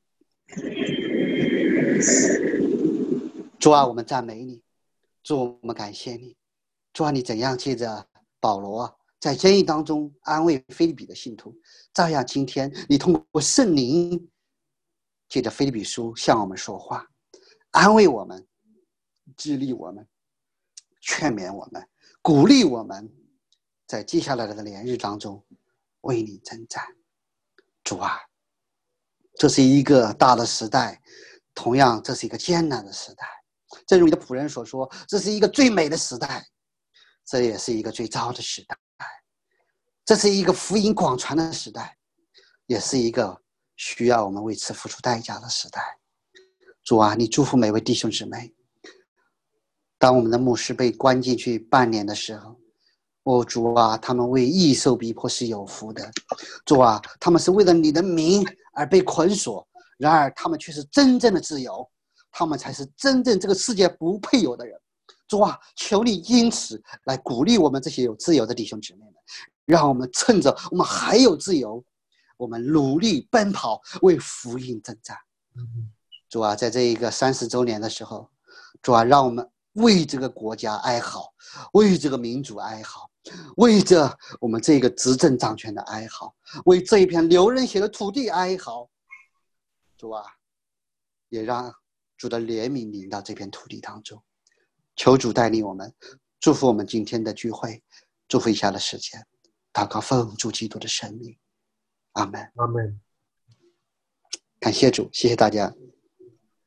主啊，我们赞美你，主，我们感谢你。主啊，你怎样借着保罗在监狱当中安慰腓立比的信徒，照样今天你通过圣灵借着腓立比书向我们说话，安慰我们，激励我们。 劝勉我们，鼓励我们，在接下来的连日当中为你征战。主啊，这是一个大的时代，同样这是一个艰难的时代。正如你的仆人所说，这是一个最美的时代，这也是一个最糟的时代。这是一个福音广传的时代，也是一个需要我们为此付出代价的时代。主啊，你祝福每位弟兄姊妹。当我们的牧师被关进去半年的时候，主啊，他们为义受逼迫是有福的。主啊，他们是为了你的名而被捆锁，然而他们却是真正的自由，他们才是真正这个世界不配有的人。主啊，求你因此来鼓励我们这些有自由的弟兄姊妹们，让我们趁着我们还有自由，我们努力奔跑，为福音征战。主啊，在这一个30周年的时候，主啊，让我们为这个国家哀嚎，为这个民主哀嚎，为着我们这个执政掌权的哀嚎，为这一片流人血的土地哀嚎。主啊，也让主的怜悯临到这片土地当中。求主带领我们，祝福我们今天的聚会，祝福以下的时间。祷告奉主基督的圣名，阿门。 阿门。 感谢主，谢谢大家。